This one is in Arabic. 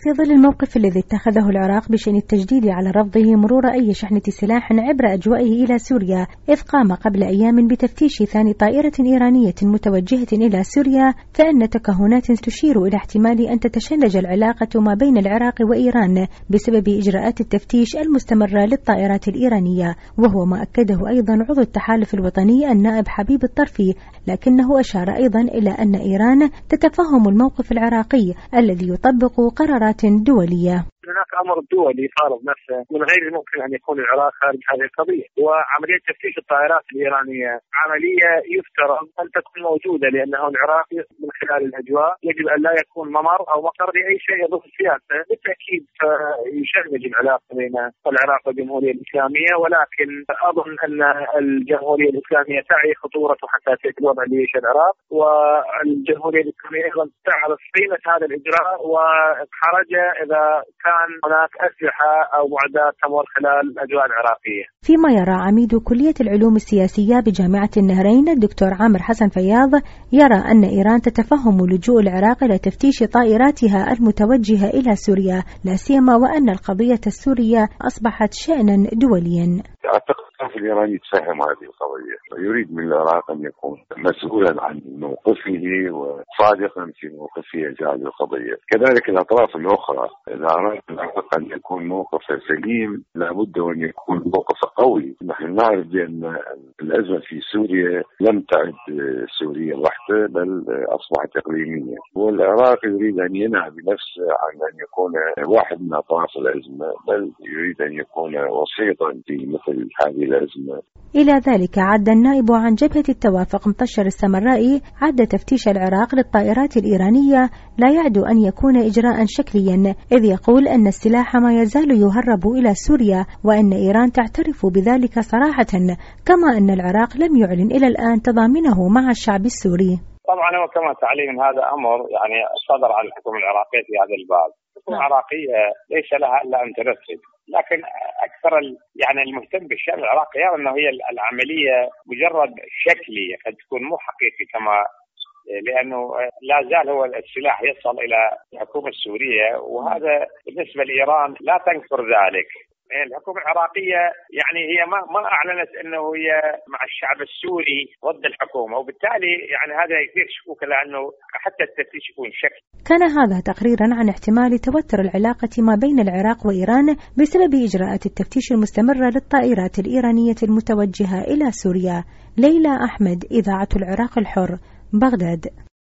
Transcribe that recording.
في ظل الموقف الذي اتخذه العراق بشأن التجديد على رفضه مرور أي شحنة سلاح عبر أجوائه إلى سوريا، إذ قام قبل أيام بتفتيش ثاني طائرة إيرانية متوجهة إلى سوريا، فإن تكهنات تشير إلى احتمال أن تتشنج العلاقة ما بين العراق وإيران بسبب إجراءات التفتيش المستمرة للطائرات الإيرانية، وهو ما أكده أيضا عضو التحالف الوطني النائب حبيب الطرفي، لكنه أشار أيضا إلى أن إيران تتفهم الموقف العراقي الذي يطبق قرارات دولية. هناك امر دولي فارض نفسه، من غير الممكن ان يكون العراق خارج هذه القضيه، وعمليه تفتيش الطائرات الايرانيه عمليه يفترض ان تكون موجوده، لانه العراق من خلال الاجواء يجب ان لا يكون ممر او مقر لاي شيء يضر السياسه، بالتاكيد يشنج العلاقه بين العراق والجمهوريه الاسلاميه، ولكن اظن ان الجمهوريه الاسلاميه تعي خطوره وحساسيه الوضع اللي يعيشه العراق، والجمهوريه الاسلاميه ايضا تعرف قيمه هذا الاجراء وحرجه اذا كان هناك أسلحة أو معدات تمر خلال الأجواء العراقية. فيما يرى عميد كلية العلوم السياسية بجامعة النهرين الدكتور عامر حسن فياض، يرى أن إيران تتفهم لجوء العراق إلى تفتيش طائراتها المتوجهة إلى سوريا، لا سيما وأن القضية السورية أصبحت شأنا دوليا. أعتقد الطرف الإيراني يتفهم هذه القضية ويريد من العراق أن يكون مسؤولا عن موقفه وصادقا في موقفه تجاه هذه القضية. كذلك الأطراف الأخرى إذا أراد العراق أن يكون موقفه سليم لابد أن يكون موقفه قوي. نحن نعرف بأن الأزمة في سوريا لم تعد سوريا وحده بل أصبحت إقليمية، والعراق يريد أن ينهى بنفسه عن أن يكون واحد من أطراف الأزمة، بل يريد أن يكون وسيطا في مثل هذه الأزمة. إلى ذلك عد النائب عن جبهة التوافق مطشر السمرائي عد تفتيش العراق للطائرات الإيرانية لا يعد أن يكون إجراء شكليا، إذ يقول أن السلاح ما يزال يهرب إلى سوريا وأن إيران تعترف بذلك صراحة، كما أن العراق لم يعلن إلى الآن تضامنه مع الشعب السوري. طبعا هو كما تعليم هذا أمر صدر على الحكومة العراقية في هذا الباب. الحكومة العراقية ليس لها إلا أن تنفذ، لكن أكثر المهتم بالشأن العراقي يرى أنه هي العملية مجرد شكلية قد تكون مو حقيقي، كما لأنه لا زال هو السلاح يصل إلى الحكومة السورية، وهذا بالنسبة لإيران لا تنكر ذلك. الحكومة العراقية هي ما أعلنت أنه هي مع الشعب السوري ضد الحكومة، وبالتالي هذا يثير شكوك لأنه حتى التفتيش يكون شك. كان هذا تقريرا عن احتمال توتر العلاقة ما بين العراق وإيران بسبب إجراءات التفتيش المستمرة للطائرات الإيرانية المتوجهة إلى سوريا. ليلى أحمد، إذاعة العراق الحر، بغداد.